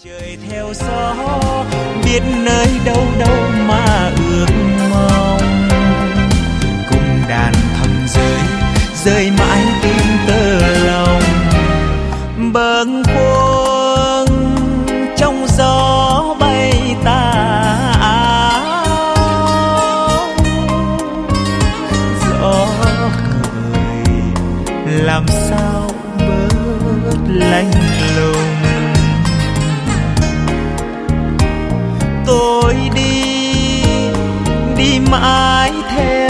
Trời theo gió biết nơi đâu đâu mà ước mong, cùng đàn thầm rơi mãi tim tơ lòng, bâng khuâng trong gió bay tà áo, gió khởi làm sao bớt lạnh lùng. Tôi đi mãi theo